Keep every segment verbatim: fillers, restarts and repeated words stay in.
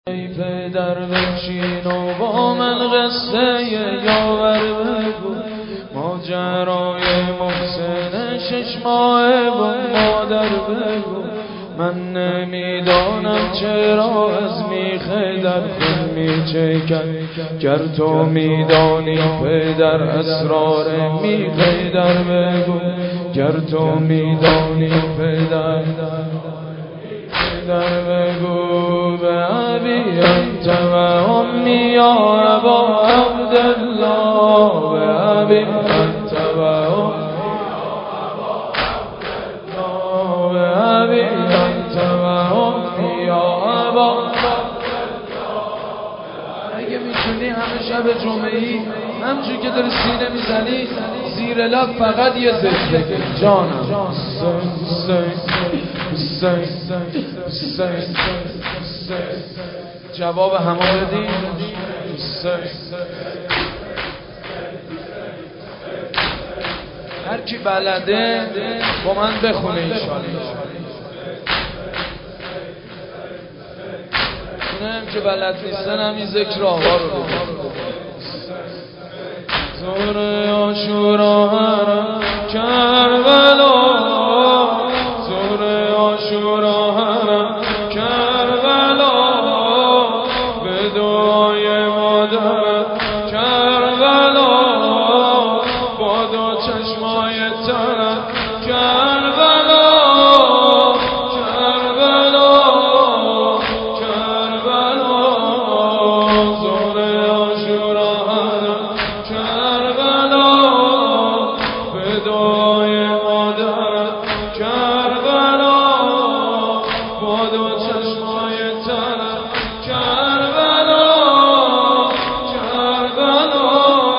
ای پدر بنشین و با من قصه یاور بگو، ماجرای محسن شش ماه و مادر بگو. من نمیدانم چرا از میخ در خون میچکد، گر تو میدانی پدر اسرار میخ در بگو، گر تو میدانی پدر در بگو. به ابی انت و امی یا ابا عبدالله، به ابی انت و امی به ابی انت و امی یا ابا. اگه میتونی همه شب جمعه‌ای همچون که داری سینه میزنی زیر لب فقط یه ذکر بگی جانم. جواب همه بدین. هر کی بلده با من بخونه انشالله. اونم که بلد نیستن هم این ذکر آقا رو بگن. زور عاشورا حرم کربلا، زور عاشورا حرم کربلا، به دعای مادر کربلا، با دو چشمای ترم کربلا، کربلا، کربلا، زور عاشورا حرم کربلا، به دعای مادر کربلا، با دو چشمای ترم کربلا، کربلا،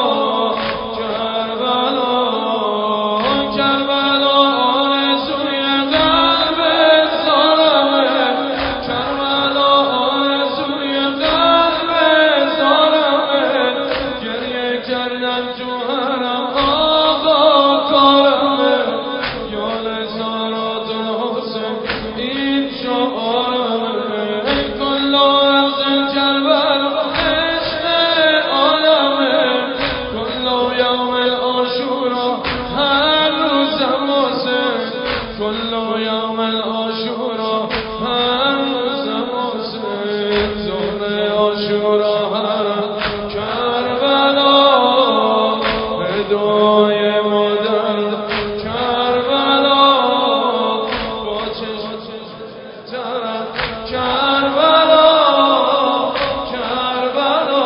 کربلا، کربلا، آرزوی قلب ظالمه، کربلا، آرزوی قلب ظالمه، گریه کردن تو حرم آقا کارمه، یا لزارات الحسین این شعارمه، کل از کربلا عشق عالمه، کل یوم العاشورا هر روزم حسین، کل یوم العاشورا هر روزم حسین، زور عاشورا حرم کربلا، به دعای مادر کربلا، با چشم ترم کربلا، کربلا،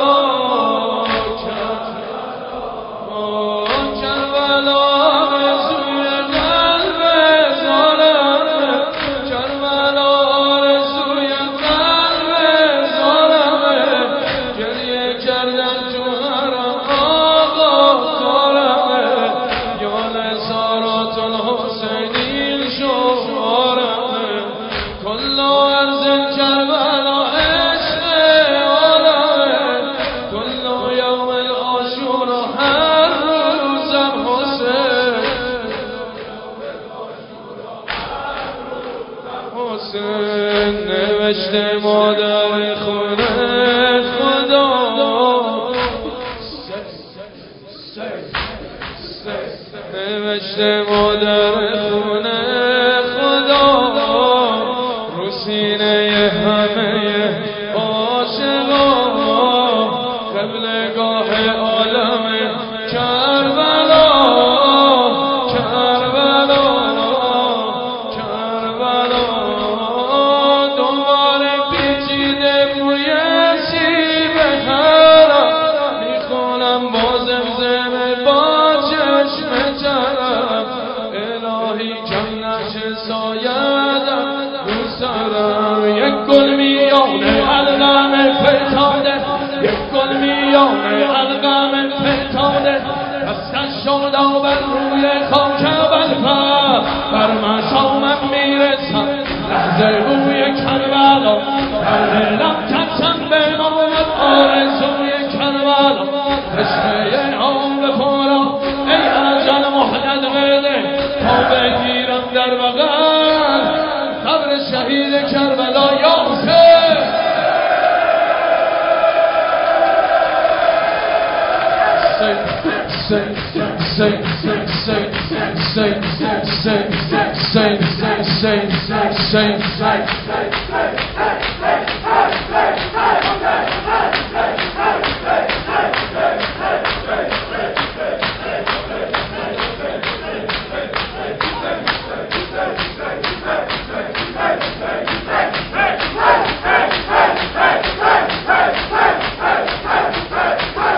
کربلا، آرزوی قلب ظالمه، کربلا، آرزوی قلب ظالمه، گریه کردن تو حرم آقا کارمه، یا لزارات الحسین این شعارمه، کل ارض کربلا عشق عالمه، کل یوم العاشورا هر روزم حسین، حسین نوشته مادر خونه خدا، نوشته مادر خونه خدا، رو سینه همه عاشقا، قبلگاه عالم کربلا، کربلا، کربلا، دوباره پیچیده بوی سیب حرم، میخونم با زمزمه با چشم ترم، الهی کم نشه سایدم رو سرم، یک گل میانه علقم فتاده، یک گل میانه علقم فتاده، دستش شده بر روی خاک بلفر، بر مشامم میرسم لحظه بوی کربلا، در دلم کچم به مامد آرزوی کربلا، تشنه آب پارا ای اجل مهلت بده تا بگیرم در بغل قبر شهید کربلا. یا حسین say, say, say, say, say, say, say, say, say, say, say, say.